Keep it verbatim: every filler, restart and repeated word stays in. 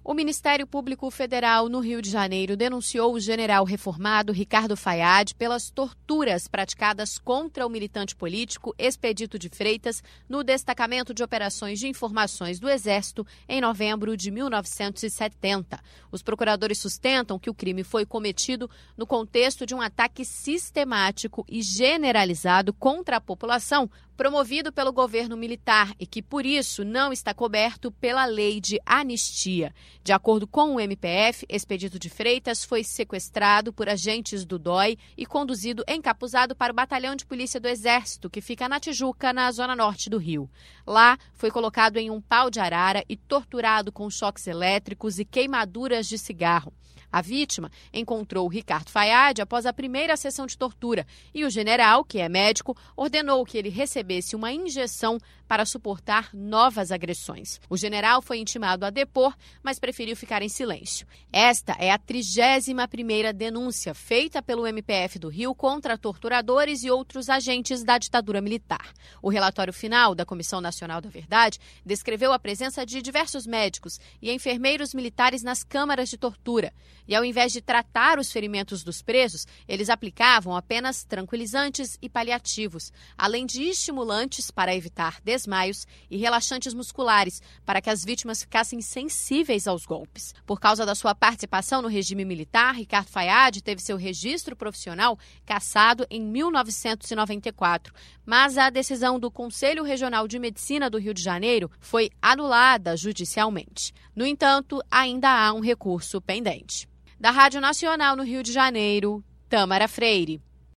O Ministério Público Federal no Rio de Janeiro denunciou o general reformado Ricardo Fayad pelas torturas praticadas contra o militante político Expedito de Freitas no Destacamento de Operações de Informações do Exército em novembro de mil novecentos e setenta. Os procuradores sustentam que o crime foi cometido no contexto de um ataque sistemático e generalizado contra a população, promovido pelo governo militar e que, por isso, não está coberto pela lei de anistia. De acordo com o M P F, Expedito de Freitas foi sequestrado por agentes do D O I e conduzido encapuzado para o Batalhão de Polícia do Exército, que fica na Tijuca, na zona norte do Rio. Lá, foi colocado em um pau de arara e torturado com choques elétricos e queimaduras de cigarro. A vítima encontrou o Ricardo Fayad após a primeira sessão de tortura e o general, que é médico, ordenou que ele recebesse uma injeção para suportar novas agressões. O general foi intimado a depor, mas preferiu ficar em silêncio. Esta é a trigésima primeira denúncia feita pelo M P F do Rio contra torturadores e outros agentes da ditadura militar. O relatório final da Comissão Nacional da Verdade descreveu a presença de diversos médicos e enfermeiros militares nas câmaras de tortura. E ao invés de tratar os ferimentos dos presos, eles aplicavam apenas tranquilizantes e paliativos, além de estimulantes para evitar desmaios e relaxantes musculares, para que as vítimas ficassem sensíveis aos golpes. Por causa da sua participação no regime militar, Ricardo Fayad teve seu registro profissional cassado em mil novecentos e noventa e quatro, mas a decisão do Conselho Regional de Medicina do Rio de Janeiro foi anulada judicialmente. No entanto, ainda há um recurso pendente. Da Rádio Nacional no Rio de Janeiro, Tâmara Freire.